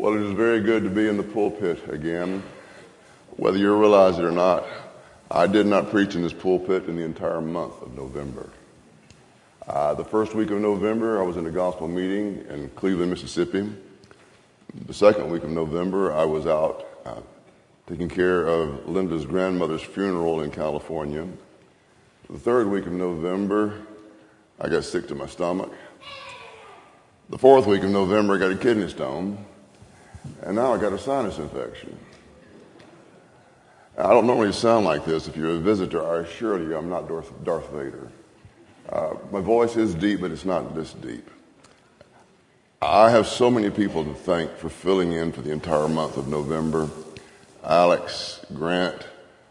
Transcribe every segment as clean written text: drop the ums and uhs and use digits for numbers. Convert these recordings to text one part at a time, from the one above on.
Well, it is very good to be in the pulpit again. Whether you realize it or not, I did not preach in this pulpit in the entire month of November. The first week of November, I was in a gospel meeting in Cleveland, Mississippi. The second week of November, I was out taking care of Linda's grandmother's funeral in California. The third week of November, I got sick to my stomach. The fourth week of November, I got a kidney stone. And now I got a sinus infection. I don't normally sound like this. If you're a visitor, I assure you I'm not Darth Vader. My voice is deep, but it's not this deep. I have so many people to thank for filling in for the entire month of November. Alex, Grant,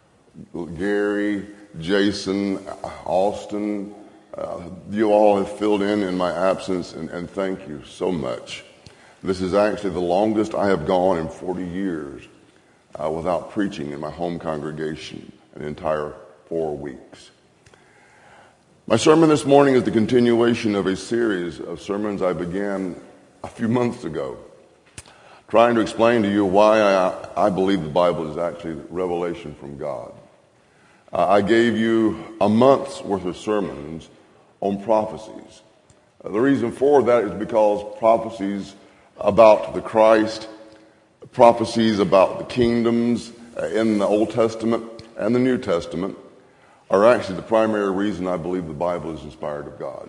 Gary, Jason, Austin, you all have filled in my absence, and thank you so much. This is actually the longest I have gone in 40 years without preaching in my home congregation, an entire 4 weeks. My sermon this morning is the continuation of a series of sermons I began a few months ago, trying to explain to you why I believe the Bible is actually revelation from God. I gave you a month's worth of sermons on prophecies. The reason for that is because prophecies about the Christ, prophecies about the kingdoms in the Old Testament and the New Testament are actually the primary reason I believe the Bible is inspired of God.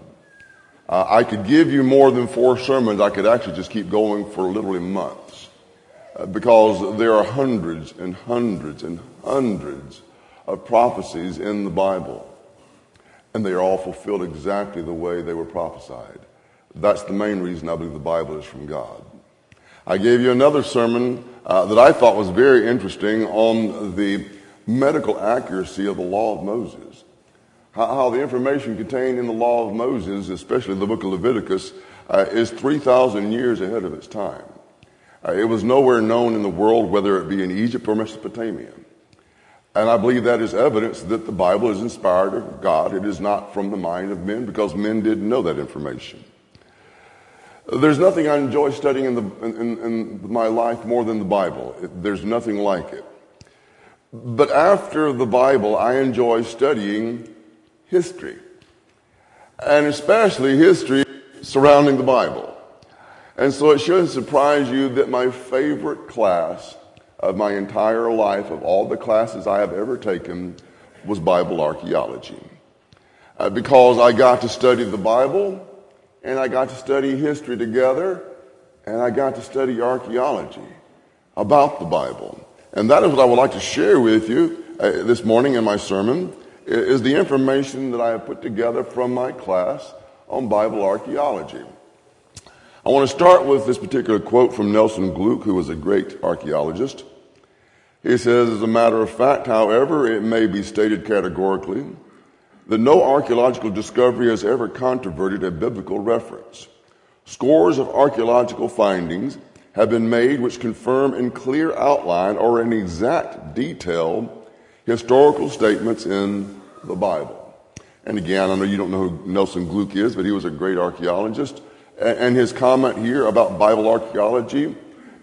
I could give you more than 4 sermons. I could actually just keep going for literally months because there are hundreds and hundreds and hundreds of prophecies in the Bible, and they are all fulfilled exactly the way they were prophesied. That's the main reason I believe the Bible is from God. I gave you another sermon that I thought was very interesting on the medical accuracy of the law of Moses. How the information contained in the law of Moses, especially the book of Leviticus, is 3,000 years ahead of its time. It was nowhere known in the world, whether it be in Egypt or Mesopotamia. And I believe that is evidence that the Bible is inspired of God. It is not from the mind of men, because men didn't know that information. There's nothing I enjoy studying in my life more than the Bible. There's nothing like it. But after the Bible, I enjoy studying history, and especially history surrounding the Bible. And so it shouldn't surprise you that my favorite class of my entire life, of all the classes I have ever taken, was Bible archaeology. Because I got to study the Bible, and I got to study history together, and I got to study archaeology about the Bible. And that is what I would like to share with you this morning in my sermon, is the information that I have put together from my class on Bible archaeology. I want to start with this particular quote from Nelson Gluck, who was a great archaeologist. He says, "As a matter of fact, however, it may be stated categorically that no archaeological discovery has ever controverted a biblical reference. Scores of archaeological findings have been made which confirm in clear outline or in exact detail historical statements in the Bible." And again, I know you don't know who Nelson Gluck is, but he was a great archaeologist. And his comment here about Bible archaeology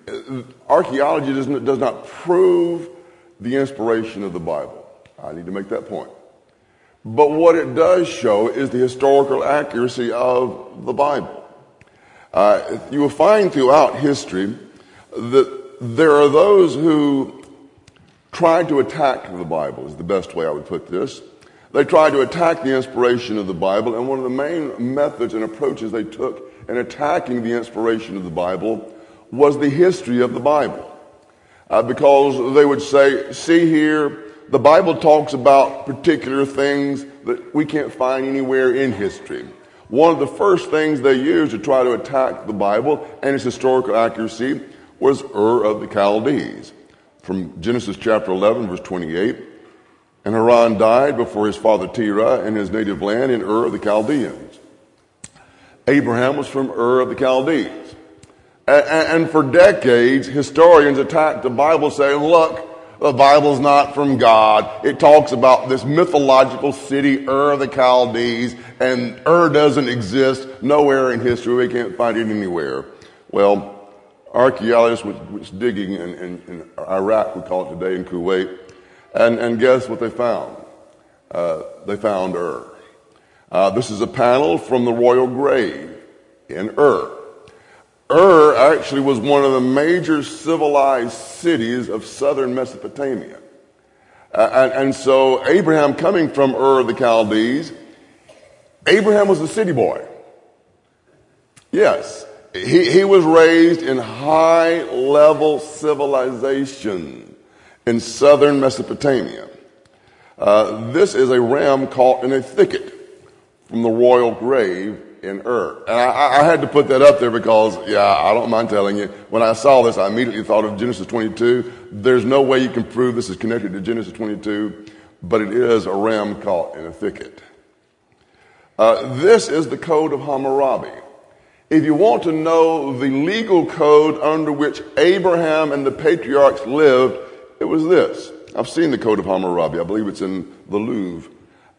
does not prove the inspiration of the Bible. I need to make that point. But what it does show is the historical accuracy of the Bible. You will find throughout history that there are those who try to attack the Bible, is the best way I would put this. They tried to attack the inspiration of the Bible, and one of the main methods and approaches they took in attacking the inspiration of the Bible was the history of the Bible. Because they would say, see here, the Bible talks about particular things that we can't find anywhere in history. One of the first things they used to try to attack the Bible and its historical accuracy was Ur of the Chaldees. From Genesis chapter 11, verse 28, "And Haran died before his father Terah in his native land in Ur of the Chaldeans." Abraham was from Ur of the Chaldees. And for decades, historians attacked the Bible saying, look, the Bible's not from God. It talks about this mythological city, Ur of the Chaldees, and Ur doesn't exist nowhere in history. We can't find it anywhere. Well, archaeologists was digging in Iraq, we call it today, in Kuwait, and guess what they found? They found Ur. This is a panel from the royal grave in Ur. Ur actually was one of the major civilized cities of southern Mesopotamia. And so Abraham, coming from Ur of the Chaldees, Abraham was a city boy. Yes, he was raised in high-level civilization in southern Mesopotamia. This is a ram caught in a thicket from the royal grave in Ur. And I had to put that up there because, I don't mind telling you, when I saw this, I immediately thought of Genesis 22. There's no way you can prove this is connected to Genesis 22, but it is a ram caught in a thicket. This is the Code of Hammurabi. If you want to know the legal code under which Abraham and the patriarchs lived, it was this. I've seen the Code of Hammurabi. I believe it's in the Louvre.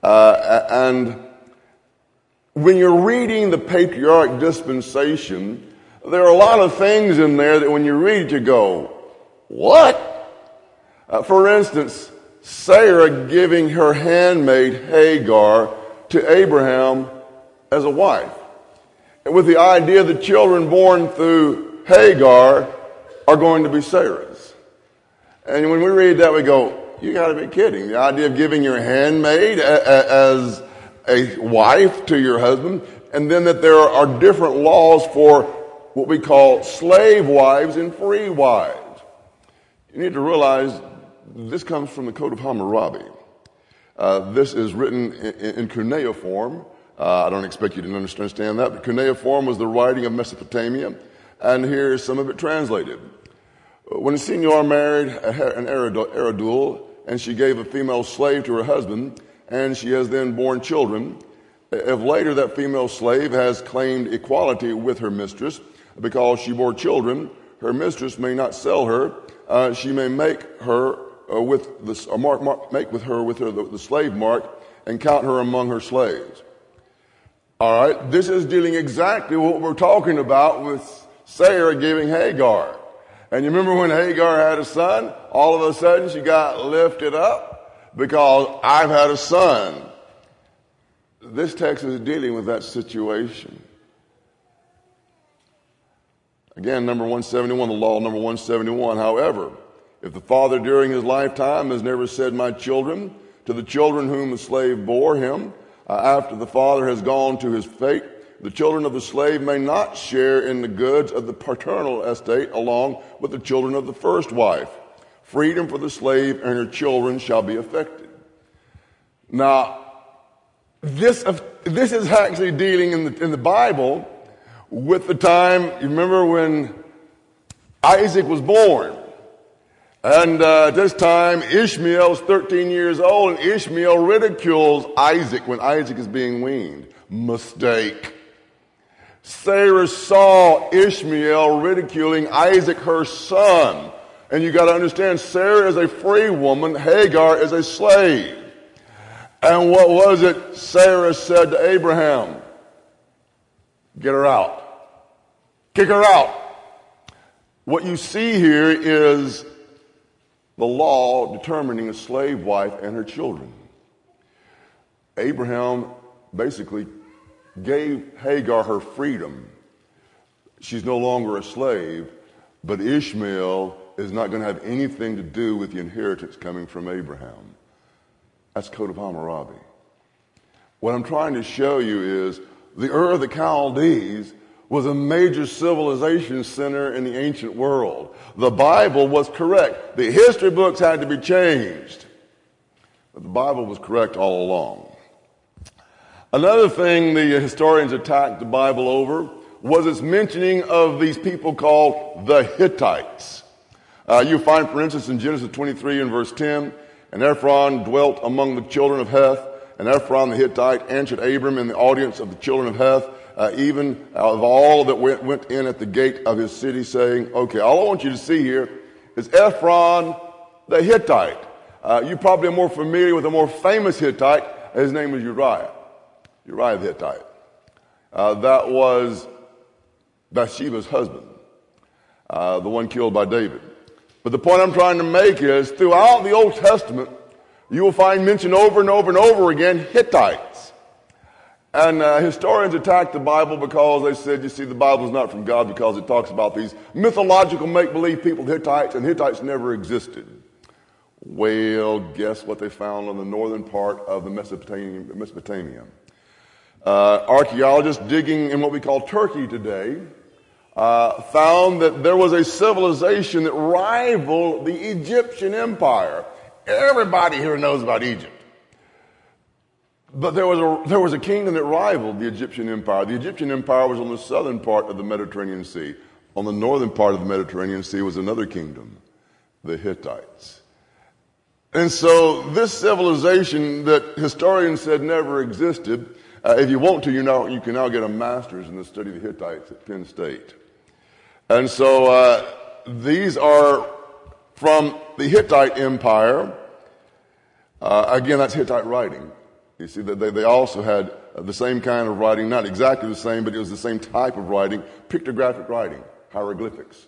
And when you're reading the patriarch dispensation, there are a lot of things in there that when you read it, you go, what? For instance, Sarah giving her handmaid Hagar to Abraham as a wife, with the idea that children born through Hagar are going to be Sarah's. And when we read that, we go, you got to be kidding. The idea of giving your handmaid as a wife to your husband, and then that there are different laws for what we call slave wives and free wives. You need to realize this comes from the Code of Hammurabi. This is written in cuneiform. I don't expect you to understand that, but cuneiform was the writing of Mesopotamia, and here's some of it translated. When a seigneur married an Eredul, and she gave a female slave to her husband, and she has then borne children, if later that female slave has claimed equality with her mistress because she bore children, her mistress may not sell her. She may make her with the slave mark and count her among her slaves. All right, this is dealing exactly what we're talking about with Sarah giving Hagar. And you remember when Hagar had a son, all of a sudden she got lifted up because I've had a son. This text is dealing with that situation. Again, number 171, the law number 171. However, if the father during his lifetime has never said my children to the children whom the slave bore him, after the father has gone to his fate, the children of the slave may not share in the goods of the paternal estate along with the children of the first wife. Freedom for the slave and her children shall be affected. Now, this is actually dealing in the Bible with the time, you remember when Isaac was born. And at this time, Ishmael is 13 years old, and Ishmael ridicules Isaac when Isaac is being weaned. Mistake. Sarah saw Ishmael ridiculing Isaac, her son. And you got to understand, Sarah is a free woman, Hagar is a slave. And what was it Sarah said to Abraham? Get her out. Kick her out. What you see here is the law determining a slave wife and her children. Abraham basically gave Hagar her freedom. She's no longer a slave, but Ishmael is not going to have anything to do with the inheritance coming from Abraham. That's Code of Hammurabi. What I'm trying to show you is the Ur of the Chaldees was a major civilization center in the ancient world. The Bible was correct. The history books had to be changed, but the Bible was correct all along. Another thing the historians attacked the Bible over was its mentioning of these people called the Hittites. You find, for instance, in Genesis 23 and verse 10, and Ephron dwelt among the children of Heth, and Ephron the Hittite answered Abram in the audience of the children of Heth, even of all that went in at the gate of his city, saying, okay, all I want you to see here is Ephron the Hittite. You probably are more familiar with a more famous Hittite. His name was Uriah the Hittite. That was Bathsheba's husband. the one killed by David. But the point I'm trying to make is, throughout the Old Testament, you will find mentioned over and over and over again Hittites. And historians attack the Bible because they said, you see, the Bible is not from God because it talks about these mythological make-believe people, Hittites, and Hittites never existed. Well, guess what they found on the northern part of the Mesopotamia? Archaeologists digging in what we call Turkey today found that there was a civilization that rivaled the Egyptian empire. Everybody here knows about Egypt. But there was a kingdom that rivaled the Egyptian empire. The Egyptian empire was on the southern part of the Mediterranean Sea. On the northern part of the Mediterranean Sea was another kingdom, the Hittites. And so this civilization that historians said never existed, if you want to, you can now get a master's in the study of the Hittites at Penn State. And so these are from the Hittite Empire. Again, that's Hittite writing. You see, that they also had the same kind of writing, not exactly the same, but it was the same type of writing, pictographic writing, hieroglyphics.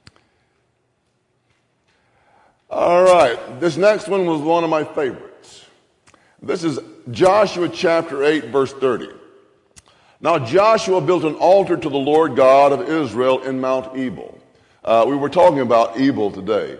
All right, this next one was one of my favorites. This is Joshua chapter 8, verse 30. Now Joshua built an altar to the Lord God of Israel in Mount Ebal. We were talking about Ebal today.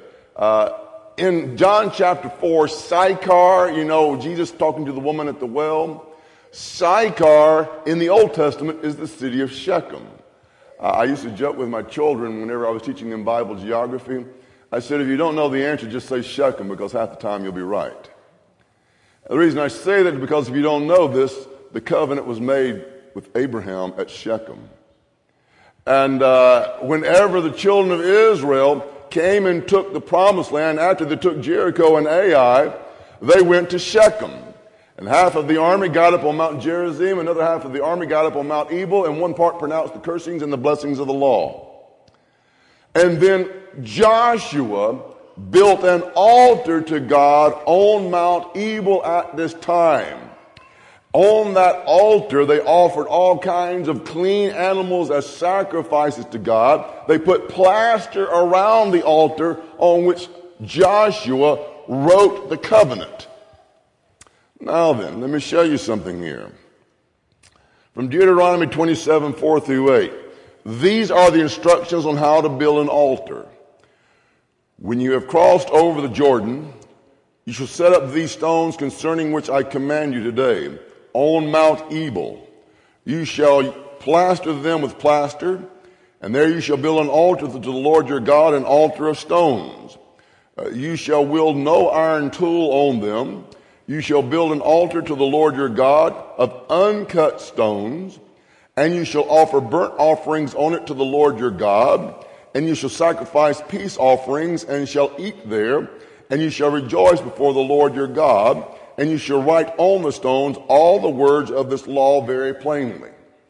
In John chapter 4, Sychar, Jesus talking to the woman at the well. Sychar in the Old Testament is the city of Shechem. I used to joke with my children whenever I was teaching them Bible geography. I said, if you don't know the answer, just say Shechem, because half the time you'll be right. The reason I say that is because if you don't know this, the covenant was made with Abraham at Shechem. And whenever the children of Israel came and took the promised land after they took Jericho and Ai, they went to Shechem. And half of the army got up on Mount Gerizim, another half of the army got up on Mount Ebal, and one part pronounced the cursings and the blessings of the law. And then Joshua built an altar to God on Mount Ebal at this time. On that altar, they offered all kinds of clean animals as sacrifices to God. They put plaster around the altar on which Joshua wrote the covenant. Now then, let me show you something here. From Deuteronomy 27, 4 through 8. These are the instructions on how to build an altar. When you have crossed over the Jordan, you shall set up these stones concerning which I command you today. On Mount Ebal, you shall plaster them with plaster, and there you shall build an altar to the Lord your God, an altar of stones. You shall wield no iron tool on them. You shall build an altar to the Lord your God of uncut stones, and you shall offer burnt offerings on it to the Lord your God, and you shall sacrifice peace offerings, and shall eat there, and you shall rejoice before the Lord your God, and you shall write on the stones all the words of this law very plainly.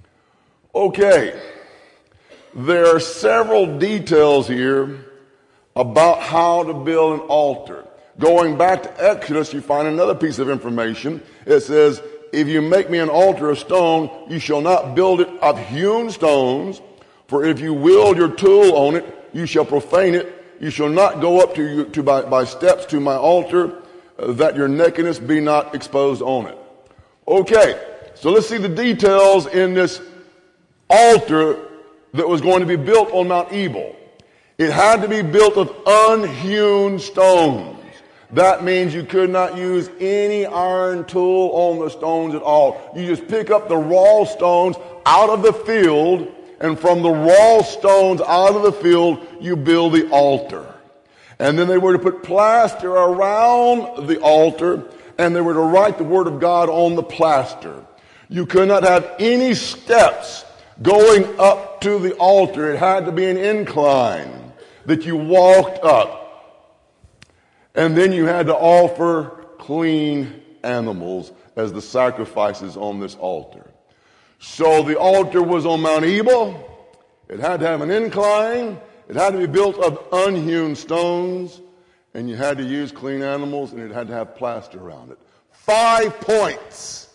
Okay, there are several details here about how to build an altar. Going back to Exodus, you find another piece of information. It says, if you make me an altar of stone, you shall not build it of hewn stones, for if you wield your tool on it, you shall profane it. You shall not go up by steps to my altar, that your nakedness be not exposed on it. Okay, so let's see the details in this altar that was going to be built on Mount Ebal. It had to be built of unhewn stones. That means you could not use any iron tool on the stones at all. You just pick up the raw stones out of the field, and from the raw stones out of the field, you build the altar. And then they were to put plaster around the altar, and they were to write the word of God on the plaster. You could not have any steps going up to the altar. It had to be an incline that you walked up. And then you had to offer clean animals as the sacrifices on this altar. So the altar was on Mount Ebal. It had to have an incline. It had to be built of unhewn stones, and you had to use clean animals, and it had to have plaster around it. 5 points.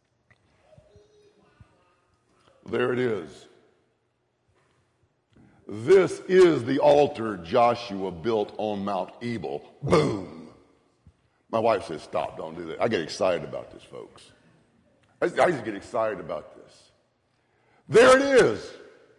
There it is. This is the altar Joshua built on Mount Ebal. Boom. My wife says, stop, don't do that. I get excited about this, folks. I just get excited about this. There it is.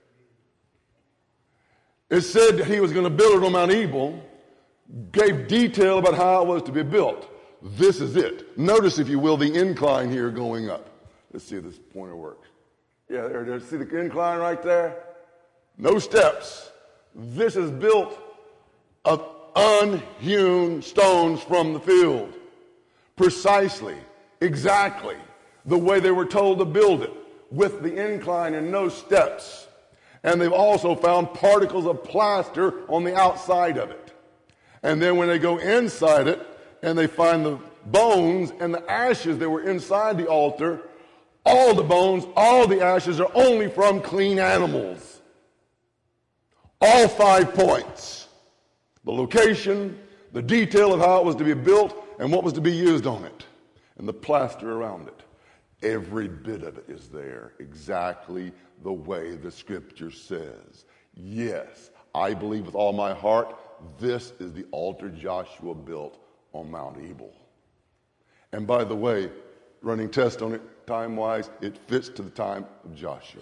It said that he was going to build it on Mount Ebal, gave detail about how it was to be built. This is it. Notice, if you will, the incline here going up. Let's see if this pointer works. Yeah, there it is. See the incline right there? No steps. This is built of unhewn stones from the field. Precisely, exactly the way they were told to build it, with the incline and no steps. And they've also found particles of plaster on the outside of it. And then when they go inside it and they find the bones and the ashes that were inside the altar, all the bones, all the ashes are only from clean animals. All 5 points. The location, the detail of how it was to be built, and what was to be used on it, and the plaster around it. Every bit of it is there, exactly the way the Scripture says. Yes, I believe with all my heart, this is the altar Joshua built on Mount Ebal. And by the way, running test on it, time-wise, it fits to the time of Joshua.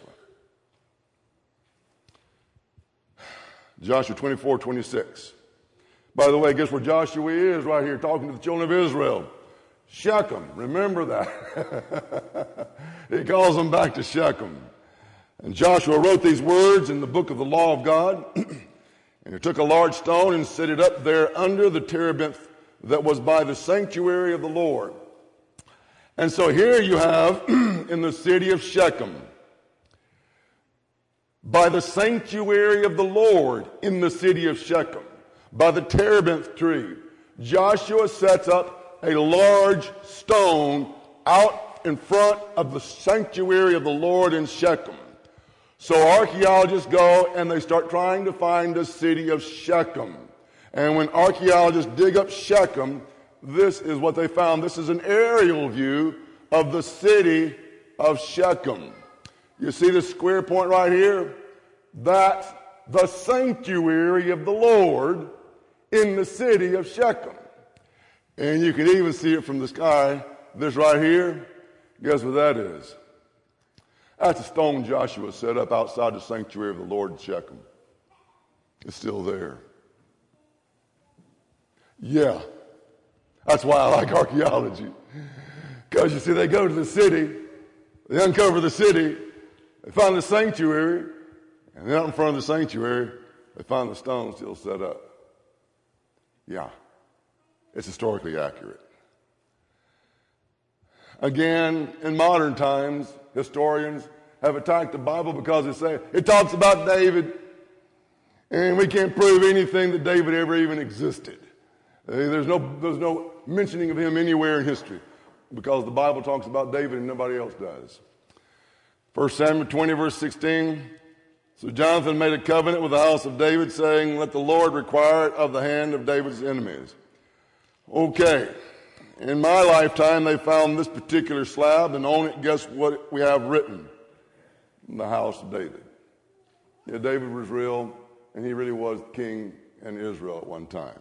Joshua 24:26. By the way, guess where Joshua is right here talking to the children of Israel? Shechem. Remember that. He calls them back to Shechem. And Joshua wrote these words in the book of the law of God. And he took a large stone and set it up there under the terebinth that was by the sanctuary of the Lord. And so here you have in the city of Shechem, by the sanctuary of the Lord in the city of Shechem, by the terebinth tree, Joshua sets up a large stone out in front of the sanctuary of the Lord in Shechem. So archaeologists go and they start trying to find the city of Shechem. And when archaeologists dig up Shechem, this is what they found. This is an aerial view of the city of Shechem. You see the square point right here? That's the sanctuary of the Lord in the city of Shechem. And you can even see it from the sky. This right here, guess what that is? That's a stone Joshua set up outside the sanctuary of the Lord in Shechem. It's still there. Yeah, that's why I like archaeology. Because you see, they go to the city, they uncover the city, they find the sanctuary, and then out in front of the sanctuary, they find the stone still set up. Yeah, it's historically accurate. Again, in modern times, historians have attacked the Bible because they say it talks about David, and we can't prove anything that David ever even existed. There's no mentioning of him anywhere in history because the Bible talks about David and nobody else does. 1 Samuel 20, verse 16. So Jonathan made a covenant with the house of David, saying, let the Lord require it of the hand of David's enemies. Okay. In my lifetime, they found this particular slab, and on it, guess what we have written? The house of David. Yeah, David was real, and he really was king in Israel at one time.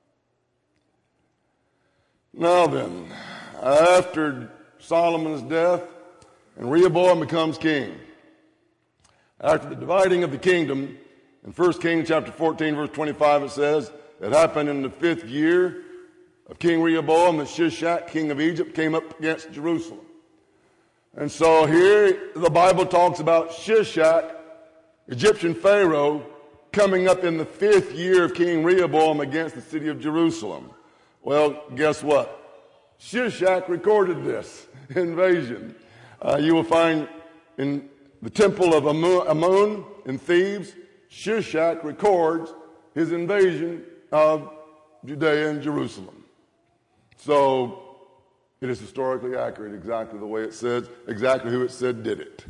Now then, after Solomon's death, and Rehoboam becomes king. After the dividing of the kingdom, in 1 Kings chapter 14, verse 25, it says, it happened in the 5th year of King Rehoboam that Shishak, king of Egypt, came up against Jerusalem. And so here the Bible talks about Shishak, Egyptian Pharaoh, coming up in the 5th year of King Rehoboam against the city of Jerusalem. Well, guess what? Shishak recorded this invasion. You will find in the temple of Amun in Thebes, Shishak records his invasion of Judea and Jerusalem. So it is historically accurate, exactly the way it says, exactly who it said did it.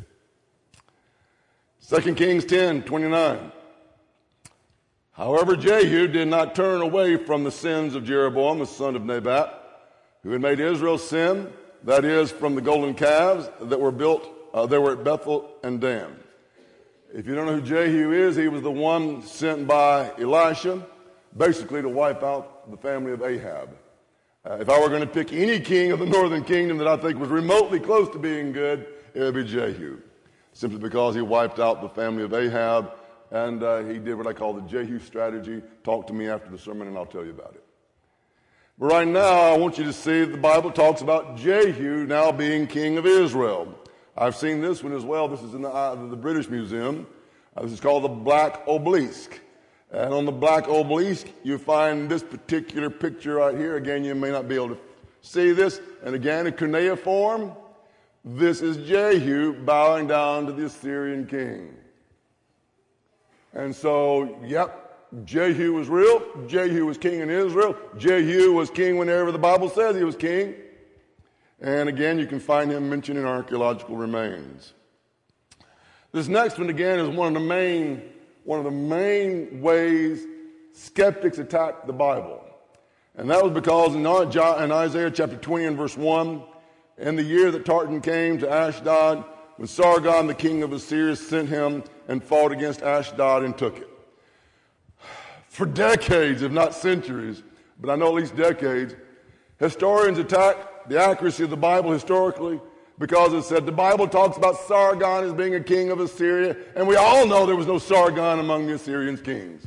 2 Kings 10:29. However, Jehu did not turn away from the sins of Jeroboam, the son of Nebat, who had made Israel sin, that is, from the golden calves that were built, they were at Bethel and Dan. If you don't know who Jehu is, he was the one sent by Elisha, basically to wipe out the family of Ahab. If I were going to pick any king of the northern kingdom that I think was remotely close to being good, it would be Jehu, simply because he wiped out the family of Ahab, and he did what I call the Jehu strategy. Talk to me after the sermon, and I'll tell you about it. But right now, I want you to see the Bible talks about Jehu now being king of Israel. I've seen this one as well. This is in the British Museum. This is called the Black Obelisk. And on the Black Obelisk, you find this particular picture right here. Again, you may not be able to see this. And again, in cuneiform, this is Jehu bowing down to the Assyrian king. And so, yep, Jehu was real. Jehu was king in Israel. Jehu was king whenever the Bible says he was king. And again, you can find him mentioned in archaeological remains. This next one, again, is one of the main ways skeptics attack the Bible. And that was because in Isaiah chapter 20 and verse 1, in the year that Tartan came to Ashdod, when Sargon, the king of Assyria, sent him and fought against Ashdod and took it. For decades, if not centuries, but I know at least decades, historians attack the accuracy of the Bible historically because it said the Bible talks about Sargon as being a king of Assyria, and we all know there was no Sargon among the Assyrian kings.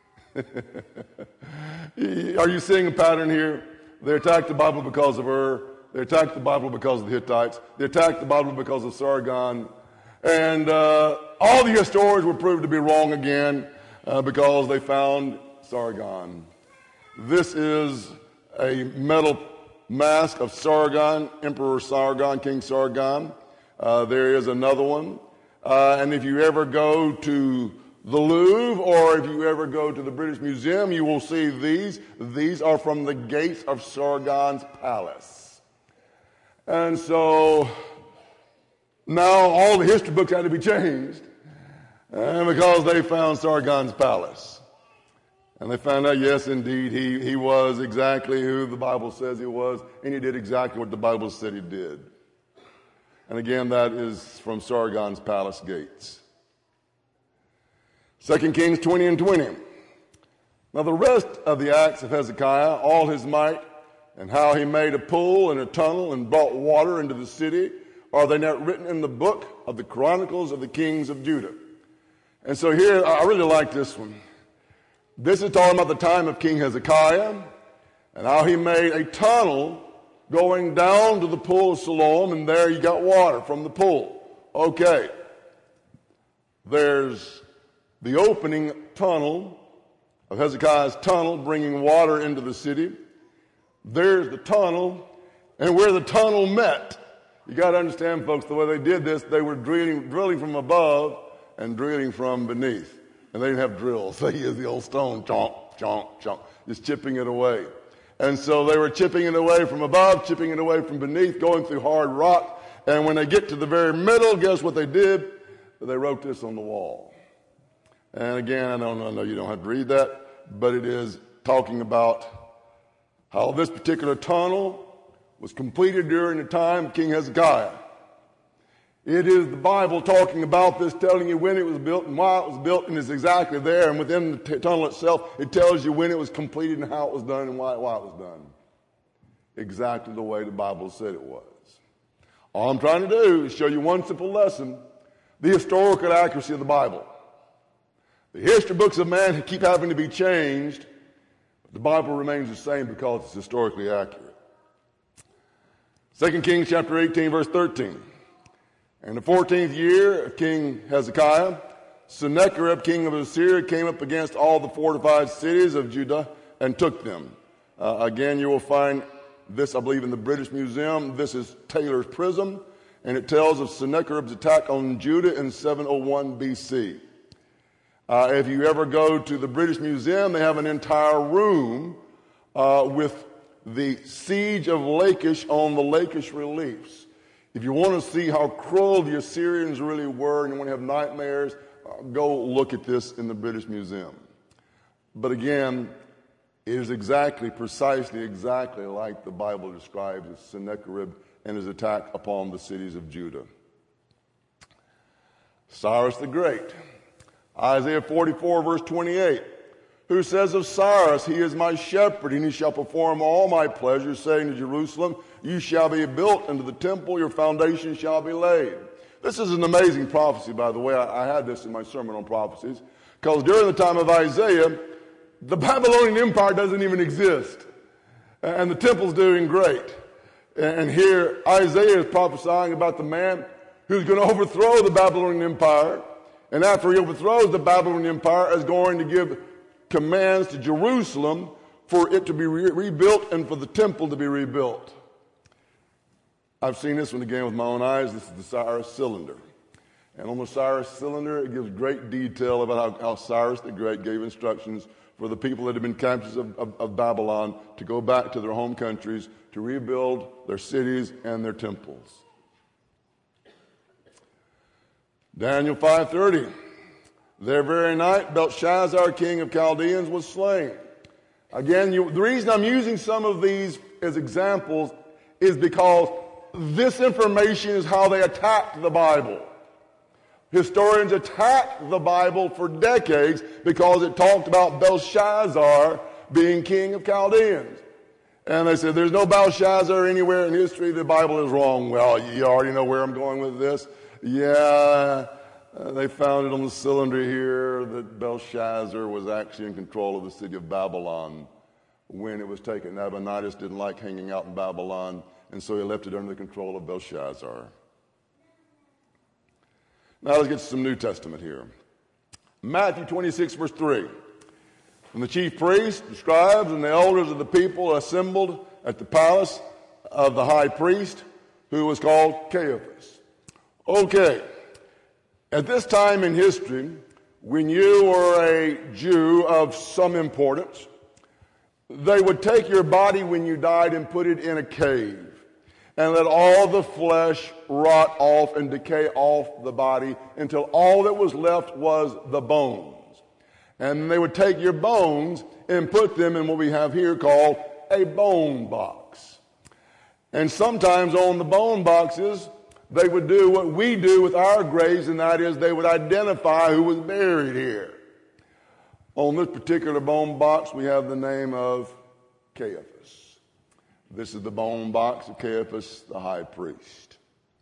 Are you seeing a pattern here? They attacked the Bible because of Ur. They attacked the Bible because of the Hittites. They attacked the Bible because of Sargon. And all the historians were proved to be wrong again because they found Sargon. This is a metal mask of Sargon, Emperor Sargon, King Sargon. There is another one. And if you ever go to the Louvre or if you ever go to the British Museum, you will see these. These are from the gates of Sargon's palace. And so now all the history books had to be changed because they found Sargon's palace. And they found out, yes, indeed, he was exactly who the Bible says he was, and he did exactly what the Bible said he did. And again, that is from Sargon's palace gates. 2 Kings 20 and 20. Now the rest of the acts of Hezekiah, all his might, and how he made a pool and a tunnel and brought water into the city, are they not written in the book of the Chronicles of the Kings of Judah? And so here, I really like this one. This is talking about the time of King Hezekiah and how he made a tunnel going down to the pool of Siloam, and there you got water from the pool. Okay. There's the opening tunnel of Hezekiah's tunnel bringing water into the city. There's the tunnel, and where the tunnel met. You got to understand, folks, the way they did this, they were drilling from above and drilling from beneath. And they didn't have drills. They used the old stone, chomp, chomp, chomp, just chipping it away. And so they were chipping it away from above, chipping it away from beneath, going through hard rock. And when they get to the very middle, guess what they did? They wrote this on the wall. And again, I know you don't have to read that, but it is talking about how this particular tunnel was completed during the time of King Hezekiah. It is the Bible talking about this, telling you when it was built and why it was built, and it's exactly there. And within the tunnel itself, it tells you when it was completed and how it was done and why it was done. Exactly the way the Bible said it was. All I'm trying to do is show you one simple lesson: the historical accuracy of the Bible. The history books of man keep having to be changed. The Bible remains the same because it's historically accurate. 2 Kings chapter 18, verse 13. In the 14th year of King Hezekiah, Sennacherib, king of Assyria, came up against all the fortified cities of Judah and took them. Again, you will find this, I believe, in the British Museum. This is Taylor's Prism, and it tells of Sennacherib's attack on Judah in 701 BC. If you ever go to the British Museum, they have an entire room with the siege of Lachish on the Lachish reliefs. If you want to see how cruel the Assyrians really were and you want to have nightmares, go look at this in the British Museum. But again, it is precisely exactly like the Bible describes as Sennacherib and his attack upon the cities of Judah. Cyrus the Great. Isaiah 44, verse 28, who says of Cyrus, he is my shepherd, and he shall perform all my pleasures, saying to Jerusalem, you shall be built into the temple, your foundation shall be laid. This is an amazing prophecy, by the way. I had this in my sermon on prophecies, because during the time of Isaiah, the Babylonian Empire doesn't even exist, and the temple's doing great. And here Isaiah is prophesying about the man who's going to overthrow the Babylonian Empire, and after he overthrows the Babylonian Empire, is going to give commands to Jerusalem for it to be rebuilt and for the temple to be rebuilt. I've seen this one again with my own eyes. This is the Cyrus cylinder. And on the Cyrus cylinder, it gives great detail about how Cyrus the Great gave instructions for the people that had been captives of Babylon to go back to their home countries to rebuild their cities and their temples. Daniel 5:30. Their very night, Belshazzar, king of Chaldeans, was slain. Again, the reason I'm using some of these as examples is because this information is how they attacked the Bible. Historians attacked the Bible for decades because it talked about Belshazzar being king of Chaldeans. And they said, there's no Belshazzar anywhere in history. The Bible is wrong. Well, you already know where I'm going with this. Yeah, they found it on the cylinder here that Belshazzar was actually in control of the city of Babylon when it was taken. Nabonidus didn't like hanging out in Babylon, and so he left it under the control of Belshazzar. Now let's get to some New Testament here. Matthew 26, verse 3. When the chief priests, the scribes, and the elders of the people assembled at the palace of the high priest, who was called Caiaphas. Okay, at this time in history, when you were a Jew of some importance, they would take your body when you died and put it in a cave and let all the flesh rot off and decay off the body until all that was left was the bones. And they would take your bones and put them in what we have here called a bone box. And sometimes on the bone boxes, they would do what we do with our graves, and that is they would identify who was buried here. On this particular bone box, we have the name of Caiaphas. This is the bone box of Caiaphas, the high priest.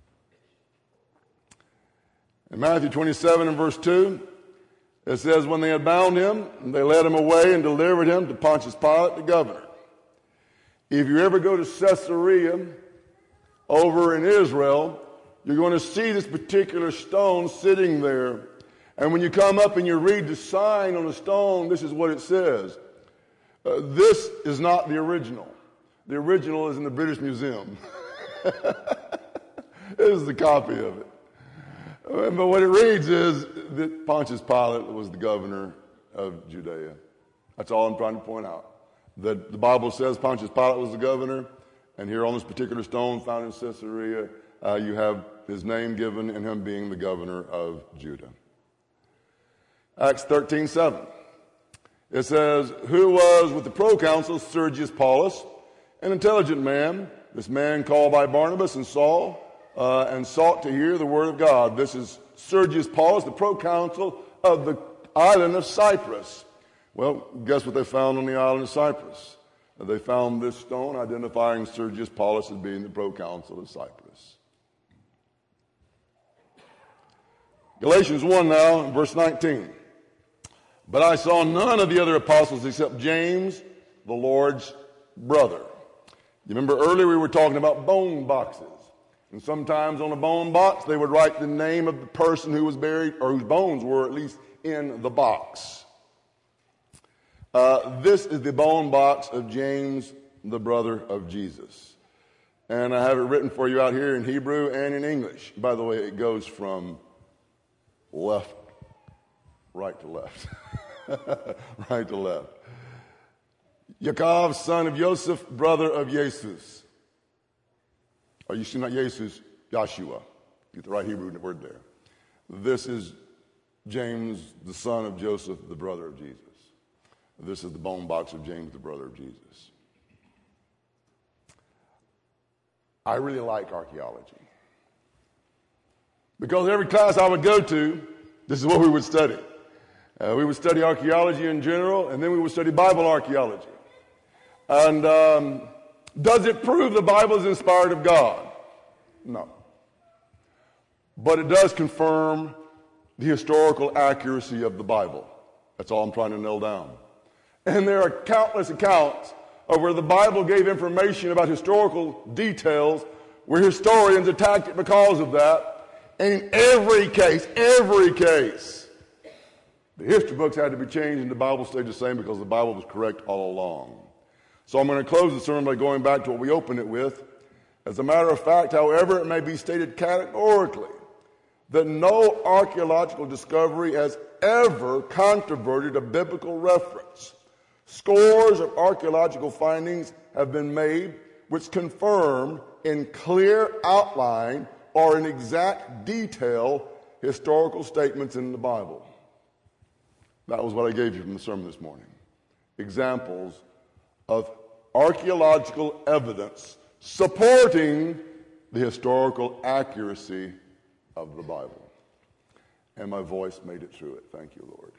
In Matthew 27 and verse 2, it says, when they had bound him, they led him away and delivered him to Pontius Pilate, the governor. If you ever go to Caesarea over in Israel, you're going to see this particular stone sitting there. And when you come up and you read the sign on the stone, this is what it says. This is not the original. The original is in the British Museum. This is the copy of it. But what it reads is that Pontius Pilate was the governor of Judea. That's all I'm trying to point out. That the Bible says Pontius Pilate was the governor, and here on this particular stone found in Caesarea, you have his name given and him being the governor of Judah. Acts 13:7. It says, who was with the proconsul Sergius Paulus, an intelligent man, this man called by Barnabas and Saul, and sought to hear the word of God. This is Sergius Paulus, the proconsul of the island of Cyprus. Well, guess what they found on the island of Cyprus? They found this stone identifying Sergius Paulus as being the proconsul of Cyprus. Galatians 1 now, verse 19. But I saw none of the other apostles except James, the Lord's brother. You remember earlier we were talking about bone boxes. And sometimes on a bone box they would write the name of the person who was buried, or whose bones were at least in the box. This is the bone box of James, the brother of Jesus. And I have it written for you out here in Hebrew and in English. By the way, it goes from right to left. Right to left. Yaakov, son of Joseph, brother of Jesus. Or you see not Jesus, Joshua. Get the right Hebrew word there. This is James, the son of Joseph, the brother of Jesus. This is the bone box of James, the brother of Jesus. I really like archaeology. Because every class I would go to, this is what we would study. We would study archaeology in general, and then we would study Bible archaeology. And does it prove the Bible is inspired of God? No. But it does confirm the historical accuracy of the Bible. That's all I'm trying to nail down. And there are countless accounts of where the Bible gave information about historical details where historians attacked it because of that. And in every case, the history books had to be changed and the Bible stayed the same because the Bible was correct all along. So I'm going to close the sermon by going back to what we opened it with. As a matter of fact, however, it may be stated categorically that no archaeological discovery has ever controverted a biblical reference. Scores of archaeological findings have been made which confirm in clear outline or in exact detail historical statements in the Bible. That was what I gave you from the sermon this morning. Examples of archaeological evidence supporting the historical accuracy of the Bible. And my voice made it through it. Thank you, Lord.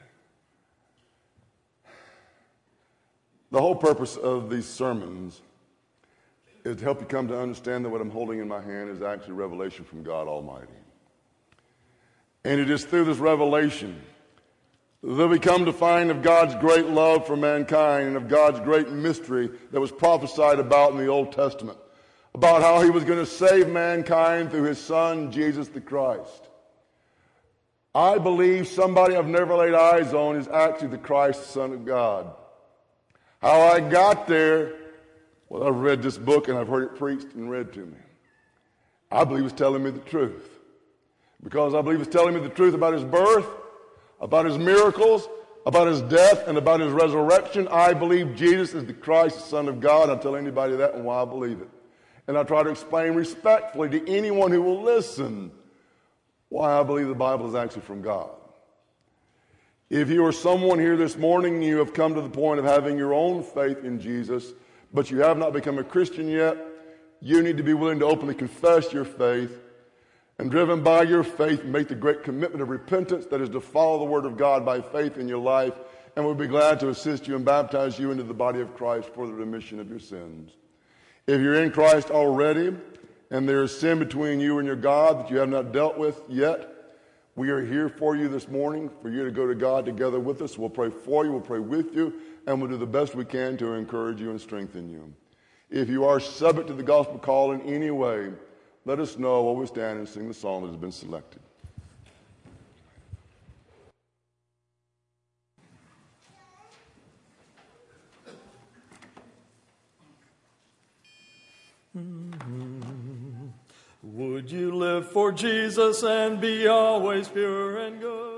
The whole purpose of these sermons is to help you come to understand that what I'm holding in my hand is actually revelation from God Almighty. And it is through this revelation that we come to find of God's great love for mankind and of God's great mystery that was prophesied about in the Old Testament, about how he was going to save mankind through his Son, Jesus the Christ. I believe somebody I've never laid eyes on is actually the Christ, the Son of God. How I got there, well, I've read this book and I've heard it preached and read to me. I believe it's telling me the truth. Because I believe it's telling me the truth about his birth, about his miracles, about his death, and about his resurrection. I believe Jesus is the Christ, the Son of God. I'll tell anybody that and why I believe it. And I try to explain respectfully to anyone who will listen why I believe the Bible is actually from God. If you are someone here this morning and you have come to the point of having your own faith in Jesus, but you have not become a Christian yet, you need to be willing to openly confess your faith and driven by your faith, make the great commitment of repentance that is to follow the Word of God by faith in your life, and we'll be glad to assist you and baptize you into the body of Christ for the remission of your sins. If you're in Christ already, and there is sin between you and your God that you have not dealt with yet, we are here for you this morning, for you to go to God together with us. We'll pray for you, we'll pray with you, and we'll do the best we can to encourage you and strengthen you. If you are subject to the gospel call in any way, let us know while we stand and sing the song that has been selected. Would you live for Jesus and be always pure and good?